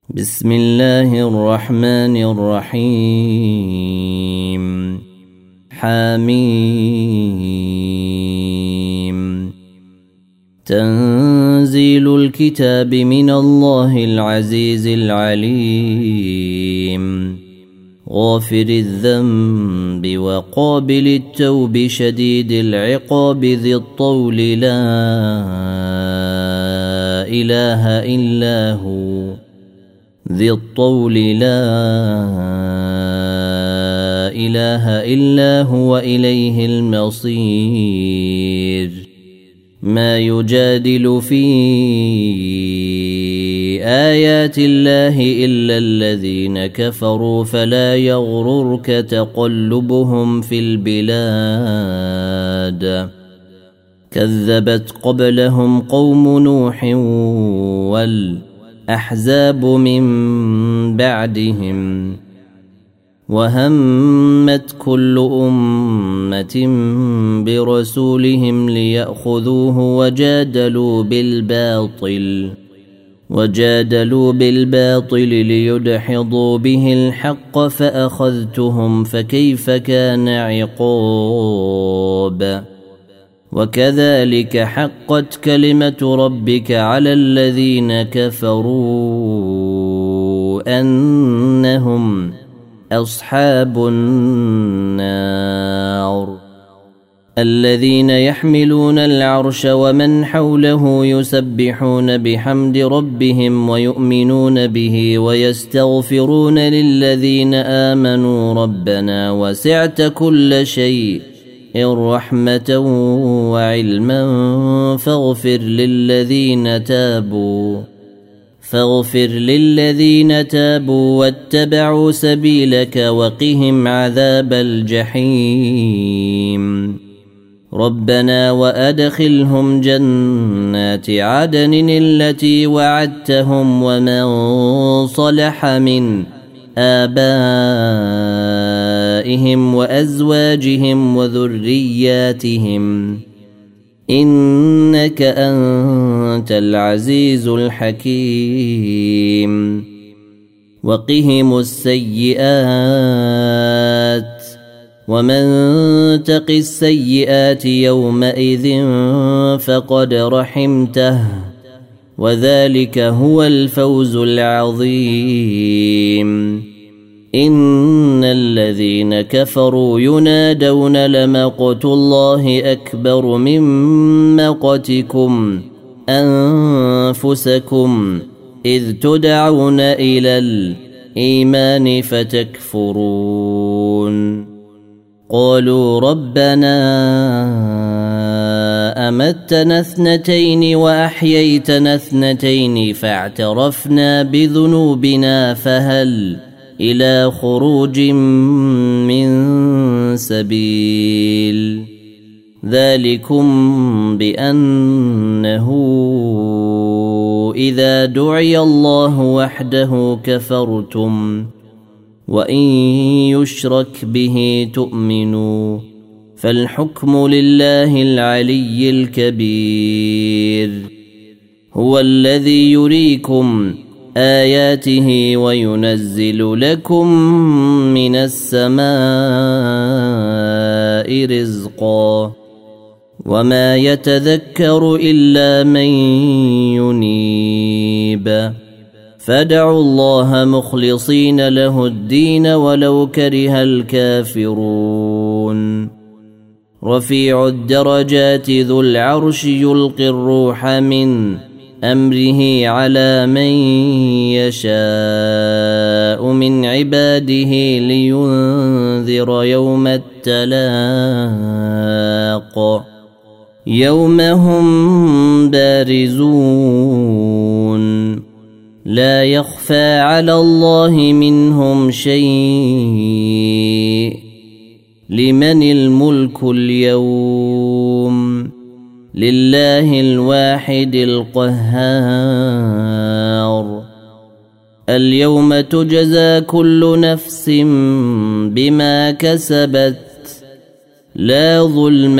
بسم الله الرحمن الرحيم حميم تنزيل الكتاب من الله العزيز العليم غافر الذنب وقابل التوب شديد العقاب ذي الطول لا إله إلا هو ذي الطول لا إله إلا هو إليه المصير ما يجادل في آيات الله إلا الذين كفروا فلا يغررك تقلبهم في البلاد كذبت قبلهم قوم نوح والأحزاب من بعدهم وهمت كل أمة برسولهم ليأخذوه وجادلوا بالباطل ليدحضوا به الحق فأخذتهم فكيف كان عقاب وكذلك حقت كلمة ربك على الذين كفروا أنهم أصحاب النار الذين يحملون العرش ومن حوله يسبحون بحمد ربهم ويؤمنون به ويستغفرون للذين آمنوا ربنا وسعت كل شيء رحمة وعلما فاغفر للذين تابوا واتبعوا سبيلك وقهم عذاب الجحيم ربنا وأدخلهم جنات عدن التي وعدتهم ومن صلح من آبائهم وأزواجهم وذرياتهم إنك أنت العزيز الحكيم وقهم السيئات ومن تق السيئات يومئذ فقد رحمته وذلك هو الفوز العظيم إن الذين كفروا ينادون لمقت الله أكبر من مقتكم أنفسكم إذ تدعون إلى الإيمان فتكفرون قالوا ربنا أمتنا اثنتين وأحييتنا اثنتين فاعترفنا بذنوبنا فهل إلى خروج من سبيل ذلكم بأنه إذا دعي الله وحده كفرتم وإن يشرك به تؤمنوا فالحكم لله العلي الكبير هو الذي يريكم آياته وينزل لكم من السماء رزقا وما يتذكر إلا من ينيب فادعوا الله مخلصين له الدين ولو كره الكافرون رفيع الدرجات ذو العرش يلقي الروح من أمره على من يشاء من عباده لينذر يوم التلاق يوم هم بارزون لا يخفى على الله منهم شيء لمن الملك اليوم لله الواحد القهار اليوم تجزى كل نفس بما كسبت لا ظلم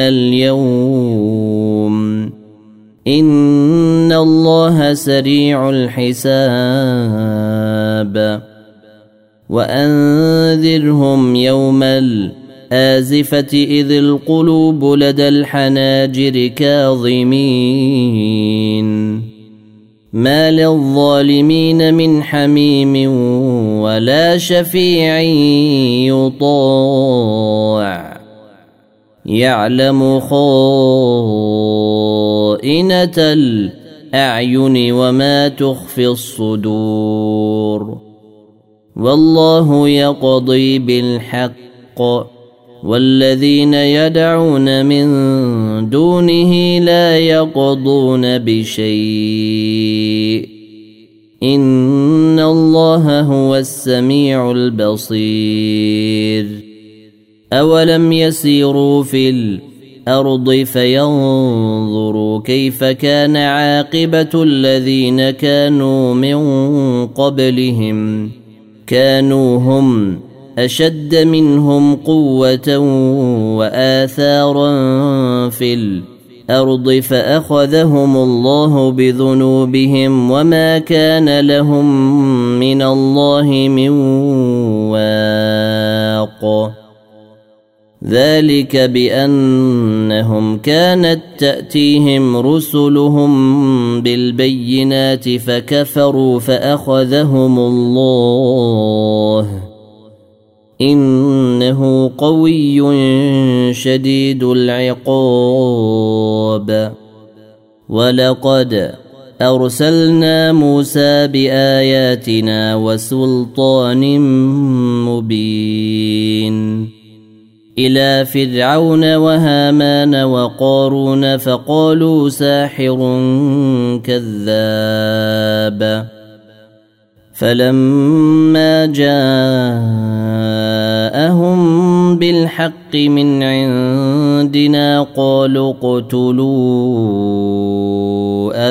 اليوم إن الله سريع الحساب الحساب وأنذرهم يوم الآزفة إذ القلوب لدى الحناجر كاظمين ما للظالمين من حميم ولا شفيع يطاع يعلم خائنة الأعين وما تخفي الصدور والله يقضي بالحق والذين يدعون من دونه لا يقضون بشيء إن الله هو السميع البصير أولم يسيروا في الأرض فينظروا كيف كان عاقبة الذين كانوا من قبلهم كانوا هم أشد منهم قوة وآثارا في الأرض فأخذهم الله بذنوبهم وما كان لهم من الله من واق ذلك بأنهم كانت تأتيهم رسلهم بالبينات فكفروا فأخذهم الله إنه قوي شديد العقاب ولقد أرسلنا موسى بآياتنا وسلطان مبين إلى فرعون وهامان وقارون فقالوا ساحر كذاب فلما جاءهم بالحق من عندنا قالوا اقتلوا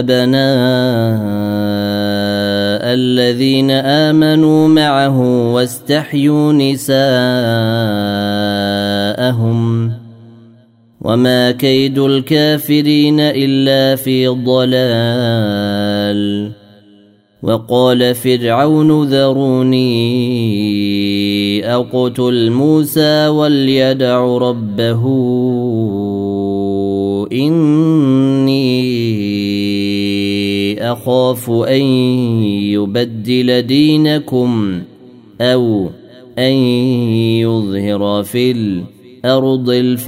أبناء الذين آمنوا معه واستحيوا نساءهم وما كيد الكافرين إلا في ضلال وقال فرعون ذروني أقتل موسى وليدع ربه إني أخاف أن يبدل دينكم أو أن يظهر في الأرض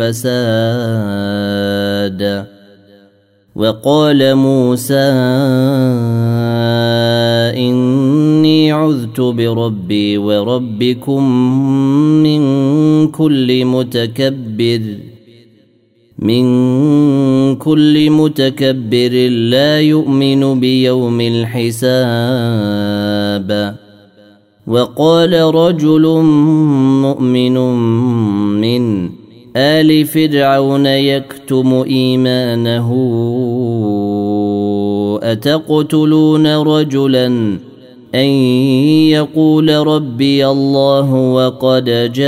الفساد وقال موسى إني عذت بربي وربكم من كل متكبر لا يؤمن بيوم الحساب وقال رجل مؤمن من آل فرعون يكتم إيمانه أتقتلون رجلا أن يقول ربي الله وقد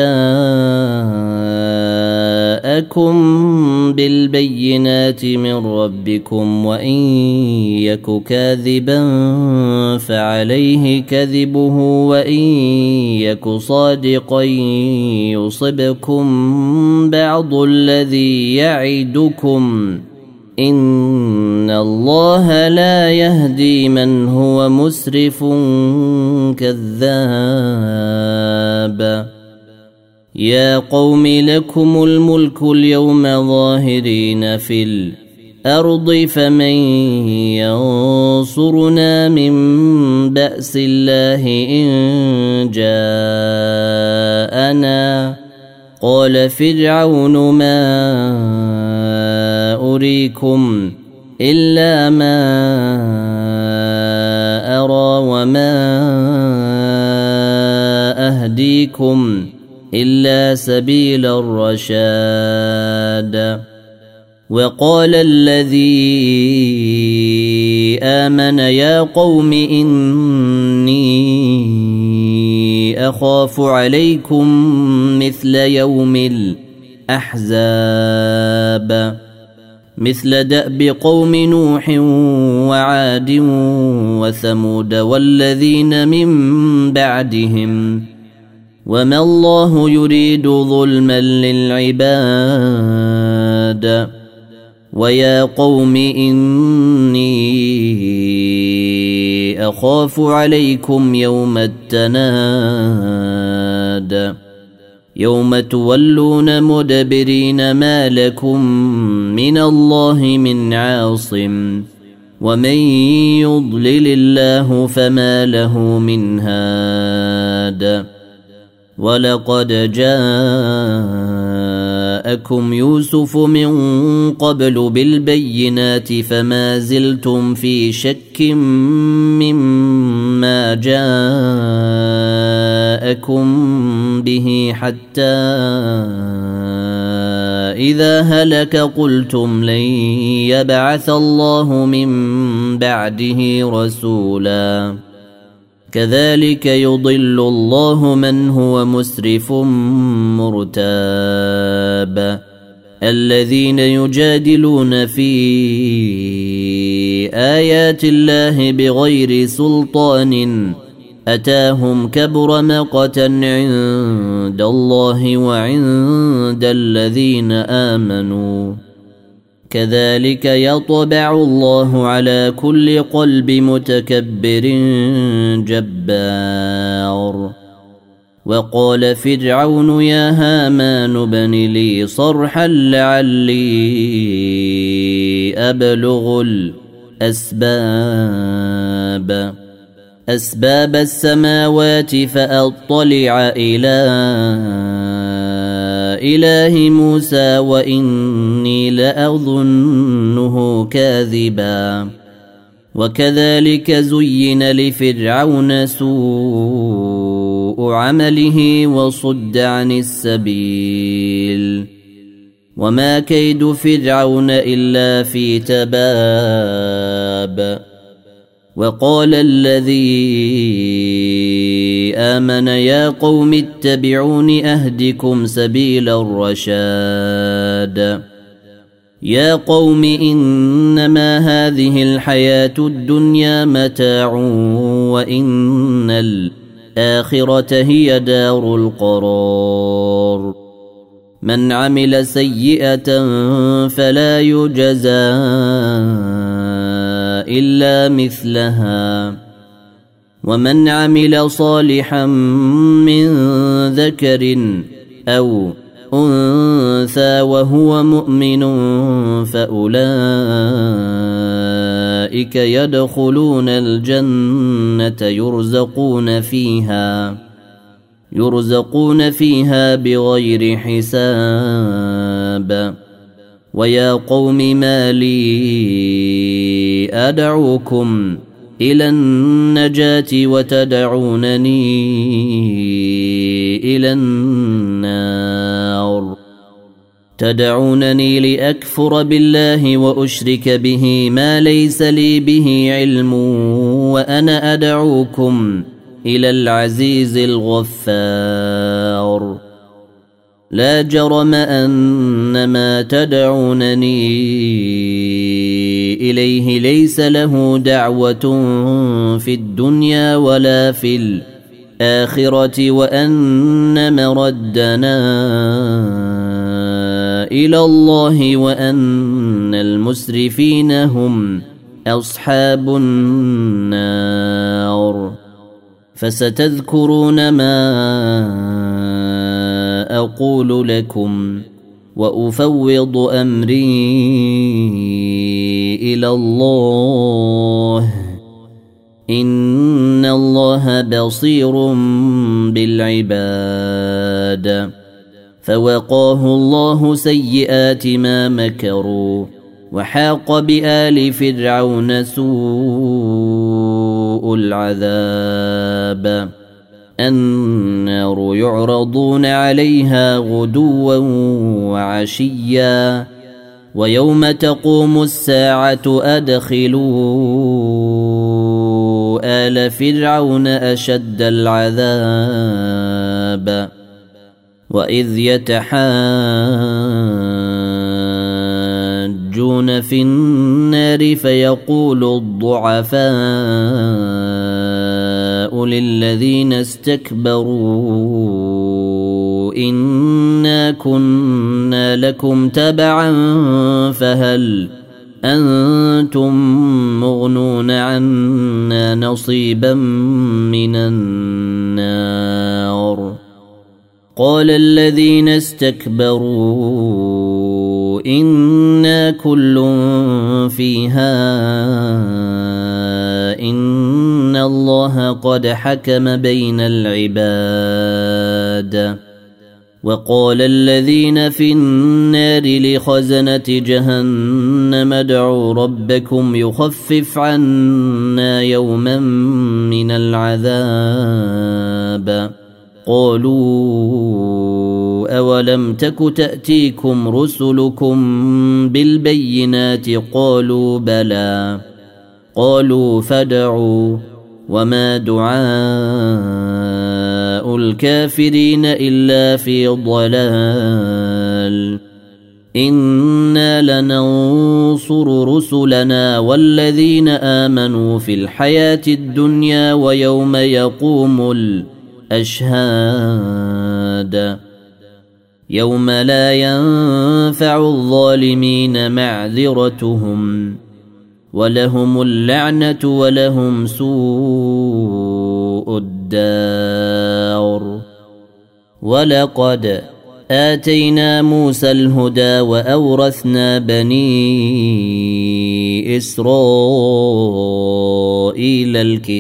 جاءكم بالبينات من ربكم وإن يك كاذبا فعليه كذبه وإن يك صادقا يصبكم بعض الذي يعدكم إن الله لا يهدي من هو مسرف كذاب يا قوم لكم الملك اليوم ظاهرين في الأرض فمن ينصرنا من بأس الله إن جاءنا قال فرعون ما أريكم إلا ما أرى وما أهديكم إلا سبيل الرشاد وقال الذي آمن يا قوم إني أخاف عليكم مثل يوم الأحزاب مثل دأب قوم نوح وعاد وثمود والذين من بعدهم وما الله يريد ظلما للعباد ويا قوم إني أخاف عليكم يوم التناد يوم تولون مدبرين ما لكم من الله من عاصم ومن يضلل الله فما له من هاد ولقد جاءكم يوسف من قبل بالبينات فما زلتم في شك مما جاءكم به حتى إذا هلك قلتم لن يبعث الله من بعده رسولا كذلك يضل الله من هو مسرف مرتاب الذين يجادلون في آيات الله بغير سلطان أتاهم كبر مقتا عند الله وعند الذين آمنوا كذلك يطبع الله على كل قلب متكبر جبار وقال فرعون يا هامان ابن لي صرحا لعلي أبلغ أسباب السماوات فأطلع إلى إله موسى وإني لأظنه كاذبا وكذلك زين لفرعون سوء عمله وصد عن السبيل وما كيد فرعون إلا في تباب وقال الذي آمن يا قوم اتبعون أهدكم سبيل الرشاد يا قوم إنما هذه الحياة الدنيا متاع وإن الآخرة هي دار القرار من عمل سيئة فلا يجزى إلا مثلها ومن عمل صالحا من ذكر أو أنثى وهو مؤمن فأولئك يدخلون الجنة يرزقون فيها بغير حساب ويا قوم ما لي أدعوكم إلى النجاة وتدعونني إلى النار تدعونني لأكفر بالله وأشرك به ما ليس لي به علم وأنا أدعوكم إلى العزيز الغفار لا جرم أن ما تدعونني إليه ليس له دعوة في الدنيا ولا في الآخرة وأن مردنا إلى الله وأن المسرفين هم أصحاب النار فستذكرون ما أقول لكم وأفوض أمري إلى الله إن الله بصير بالعباد فوقاه الله سيئات ما مكروا وحاق بآل فرعون سوء العذاب النار يعرضون عليها غدوا وعشيا ويوم تقوم الساعة أدخلوا آل فرعون أشد العذاب وإذ يتحاجون يلجون في النار فيقول الضعفاء للذين استكبروا إنا كنا لكم تبعا فهل أنتم مغنون عنا نصيبا من النار قال الذين استكبروا إنا كل فيها إن الله قد حكم بين العباد وقال الذين في النار لخزنة جهنم ادعوا ربكم يخفف عنا يوما من العذاب قالوا أولم تك تأتيكم رسلكم بالبينات قالوا بلى قالوا فادعوا وما دعاء الكافرين إلا في ضلال إنا لننصر رسلنا والذين آمنوا في الحياة الدنيا ويوم يقوم الأشهاد يوم لا ينفع الظالمين معذرتهم ولهم اللعنة ولهم سوء الدار ولقد آتينا موسى الهدى وأورثنا بني إسرائيل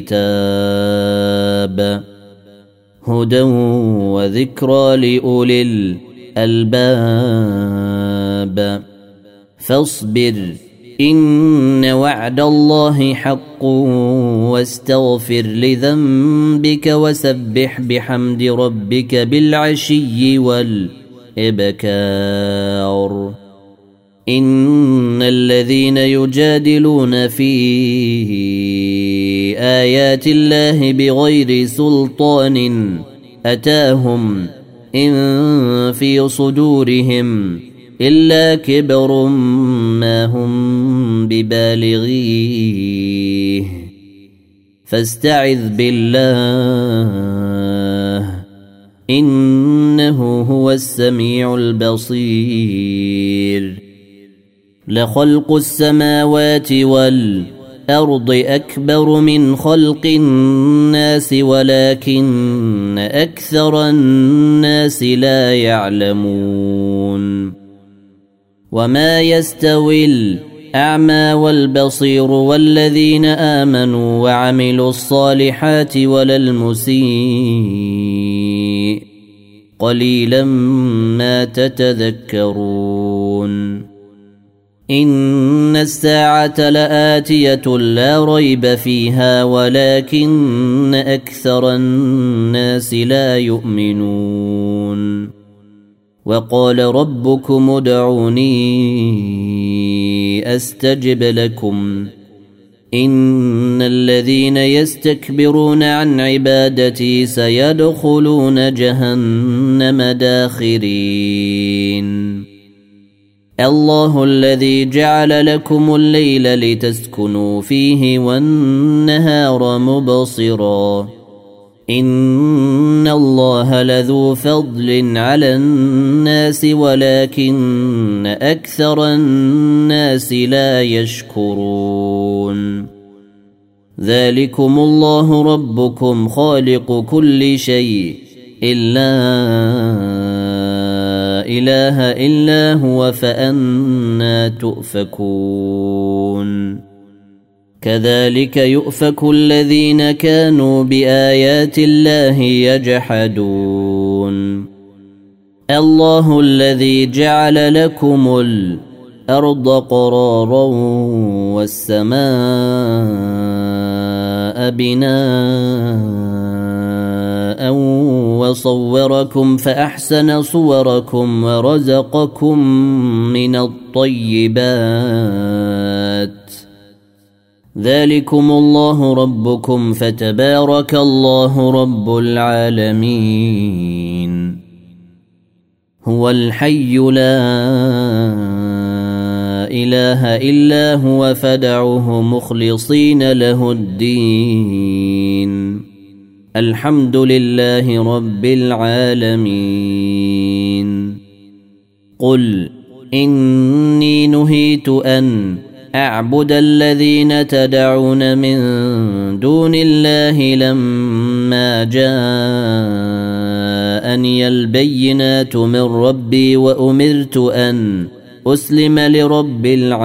الكتاب هدى وذكرى لأولي الألباب فاصبر إن وعد الله حق واستغفر لذنبك وسبح بحمد ربك بالعشي والإبكار إن الذين يجادلون في آيات الله بغير سلطان أتاهم إن في صدورهم إلا كبر ما هم ببالغيه فاستعذ بالله إنه هو السميع البصير لخلق السماوات والأرض أكبر من خلق الناس ولكن أكثر الناس لا يعلمون وما يستوي الأعمى والبصير والذين آمنوا وعملوا الصالحات ولا المسيء قليلا ما تتذكرون إن الساعة لآتية لا ريب فيها ولكن أكثر الناس لا يؤمنون وقال ربكم ادعوني أستجب لكم إن الذين يستكبرون عن عبادتي سيدخلون جهنم داخرين الله الذي جعل لكم الليل لتسكنوا فيه والنهار مبصرا إن الله لذو فضل على الناس ولكن أكثر الناس لا يشكرون ذلكم الله ربكم خالق كل شيء إلا إله إلا هو فأنى تؤفكون كذلك يؤفك الذين كانوا بآيات الله يجحدون الله الذي جعل لكم الأرض قرارا والسماء بناء وصوركم فأحسن صوركم ورزقكم من الطيبات ذلكم الله ربكم فتبارك الله رب العالمين هو الحي لا إله إلا هو فادعوه مخلصين له الدين الحمد لله رب العالمين. قل إني نهيت أن أعبد الذين تدعون من دون الله لما جاءني البينات من ربي وأمرت أن أسلم لرب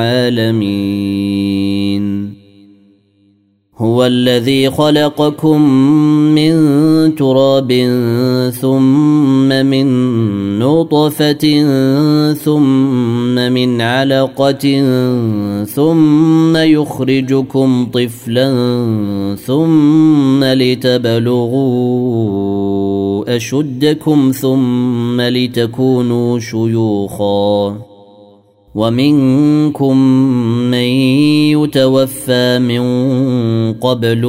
العالمين. هو الذي خلقكم من تراب ثم من نطفة ثم من علقة ثم يخرجكم طفلا ثم لتبلغوا أشدكم ثم لتكونوا شيوخا ومنكم من يتوفى من قبل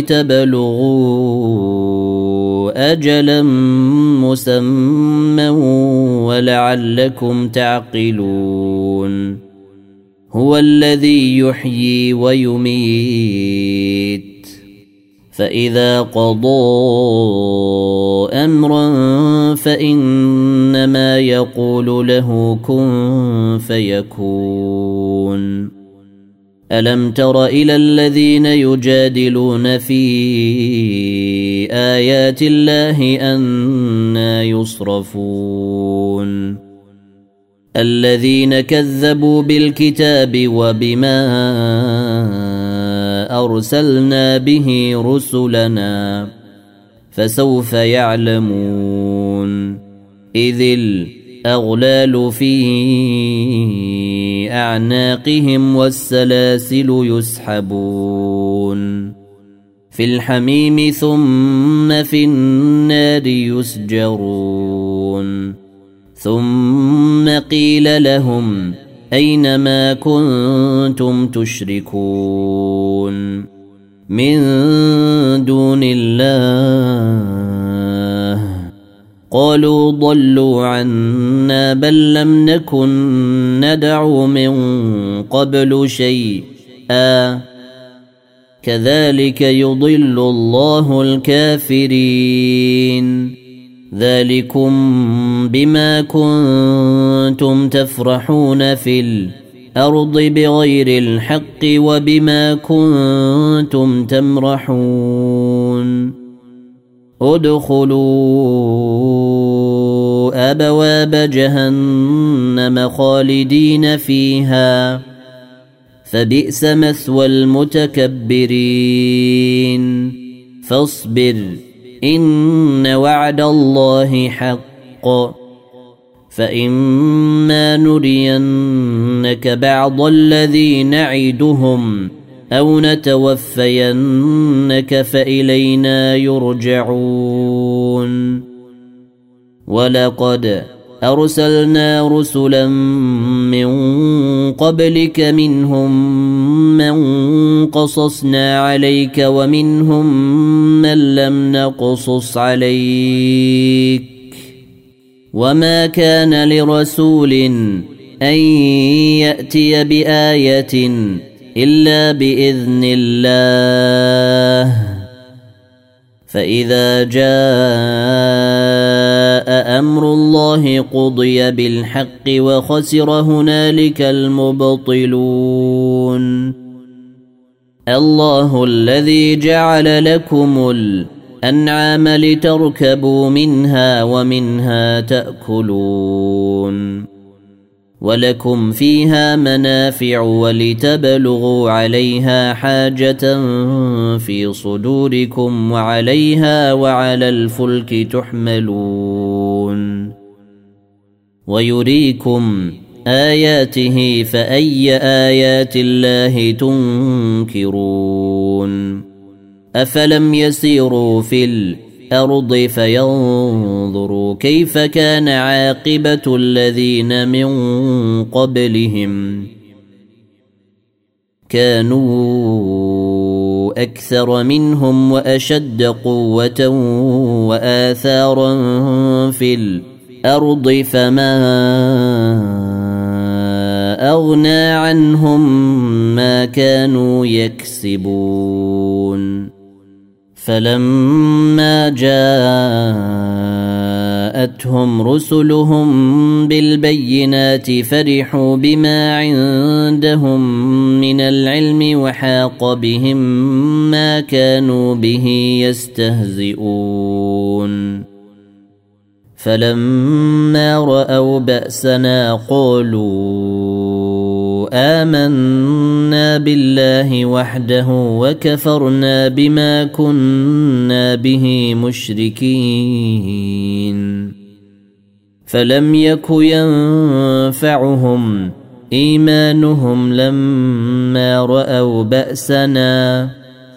ولتبلغوا أجلا مسمى ولعلكم تعقلون. هو الذي يحيي ويميت فإذا قضى أمرا فإنما يقول له كن فيكون. ألم تر إلى الذين يجادلون في آيات الله أنى يصرفون الذين كذبوا بالكتاب وبما أرسلنا به رسلنا فسوف يعلمون. إذ الأغلال في أعناقهم والسلاسل يسحبون في الحميم ثم في النار يسجرون. ثم قيل لهم أين ما كنتم تشركون من دون الله قالوا ضلوا عنا بل لم نكن ندعو من قبل شيئا كذلك يضل الله الكافرين. ذلكم بما كنتم تفرحون في الأرض بغير الحق وبما كنتم تمرحون. ادخلوا أبواب جهنم خالدين فيها فبئس مثوى المتكبرين. فاصبر إن وعد الله حق فإما نرينك بعض الذي نعدهم أو نتوفينك فإلينا يرجعون. ولقد أرسلنا رسلا من قبلك منهم من قصصنا عليك ومنهم من لم نقصص عليك وما كان لرسول أن يأتي بآية إلا بإذن الله. فإذا جاء أمر الله قضي بالحق وخسر هنالك المبطلون. الله الذي جعل لكم الأنعام لتركبوا منها ومنها تأكلون ولكم فيها منافع ولتبلغوا عليها حاجة في صدوركم وعليها وعلى الفلك تحملون. ويريكم آياته فأي آيات الله تنكرون. أفلم يسيروا في الأرض فينظروا كيف كان عاقبة الذين من قبلهم كانوا أكثر منهم وأشد قوة وآثارا في الأرض فما أغنى عنهم ما كانوا يكسبون فلما جاءتهم رسلهم بالبينات فرحوا بما عندهم من العلم وحاق بهم ما كانوا به يستهزئون فلما رأوا بأسنا قالوا آمنا بالله وحده وكفرنا بما كنا به مشركين فلم يك ينفعهم إيمانهم لما رأوا بأسنا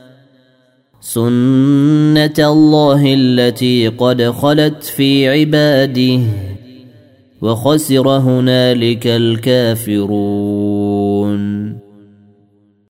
سنة الله التي قد خلت في عباده وخسر هنالك الكافرون